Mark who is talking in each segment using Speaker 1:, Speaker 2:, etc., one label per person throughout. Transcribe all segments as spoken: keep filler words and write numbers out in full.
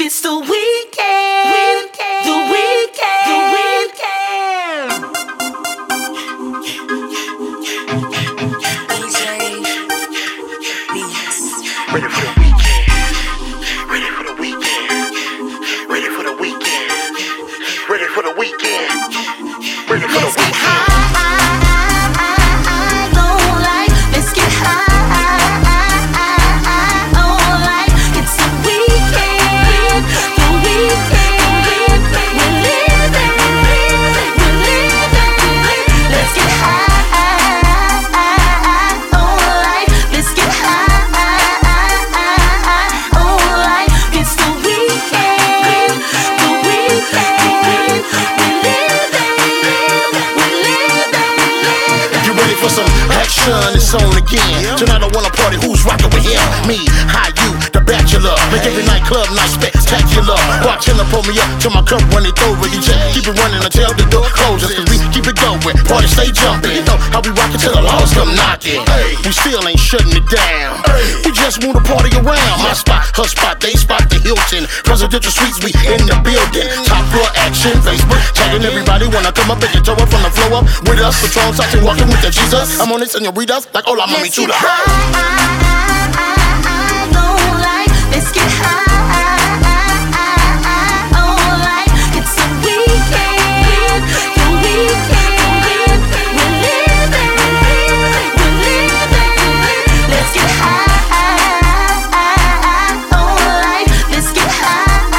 Speaker 1: It's the weekend, the weekend, the weekend.
Speaker 2: D J Beats.
Speaker 3: Ready for the weekend. Ready for the weekend. Ready for the weekend. Ready for the weekend. Ready for the
Speaker 1: Let's get
Speaker 3: weekend.
Speaker 1: high, all night. Let's get high, all night. It's the weekend, the weekend. We're living, we're living. Let's get high, all night. Let's get high, all night. It's the weekend, the weekend. We're living, we're living.
Speaker 3: You ready for some action? It's on again. Tonight I wanna party. Who's rocking with him? Me, how you, the bachelor. Make every night club night spectacular. Bartender pull me up to my cup when it over. You just keep it running until the door closes. Cause we keep it going. Party stay jumping. You know how we rockin' till the laws come knocking. We still ain't shutting it down. We just move the party around. My spot, her spot, they spot the Hilton. Presidential suites, we in the building. Top floor action, Facebook tagging everybody. Wanna come up and get toe up from the floor up with us. Patrons out there walking with the Jesus. I'm on it, senoritas, like hola mami
Speaker 1: Let's get
Speaker 3: chula.
Speaker 1: high, all night. Let's get high, all night. It's the weekend, the weekend. We're living, we're living. Let's get high, all night. Let's get high,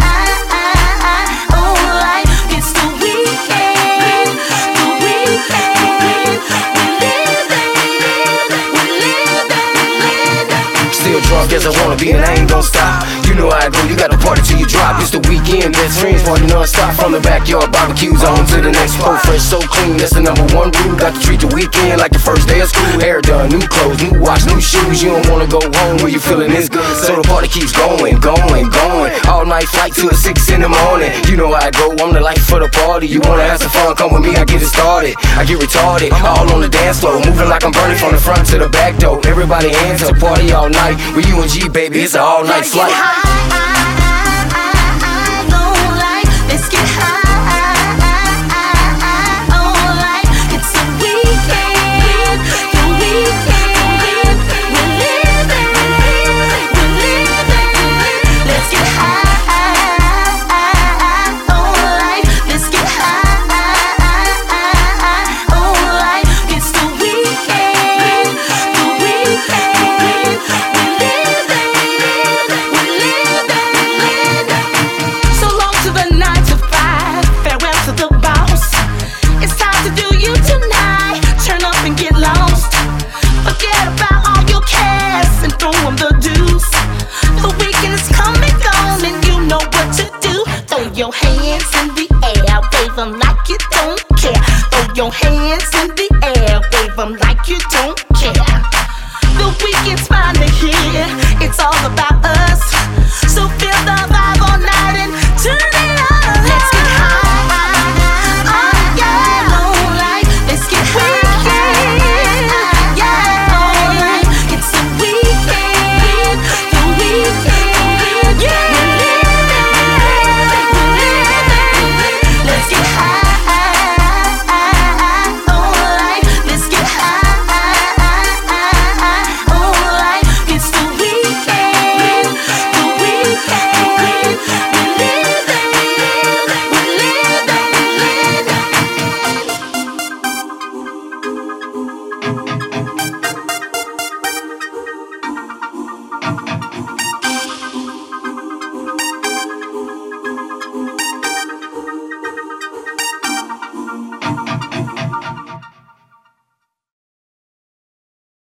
Speaker 1: all night. It's the weekend, the weekend. We're living, we're living.
Speaker 4: Still drunk as I wanna be and I ain't gon' stop. You know how I go, you gotta party till you drop. It's the weekend, best friends party non-stop. From the backyard barbecues on to the next pole. Fresh, so clean, that's the number one rule. Got to treat the weekend like the first day of school. Hair done, new clothes, new watch, new shoes. You don't wanna go home where you feeling this good. So the party keeps going, going, going. All night flight till six in the morning. You know how I go, I'm the life for the party. You wanna have some fun, come with me, I get it started. I get retarded, all on the dance floor. Moving like I'm burning from the front to the back door. Everybody hands up, party all night. With you and G, baby, it's an all night
Speaker 1: Let's get
Speaker 4: flight.
Speaker 1: high, all night. Let's get high, all night. It's the weekend, the weekend. We're living, we're living. Let's get high, all night. Let's get high, all night. It's the weekend, the weekend. We're living, we're living. So long to the nine to five, farewell to the boss. It's time to do you tonight. Turn up and get lost. Forget about all your cares and throw 'em the deuce. The weekend is coming, gone, and you know what to do. Throw your hands in the air, wave 'em like you don't care. Throw your hands in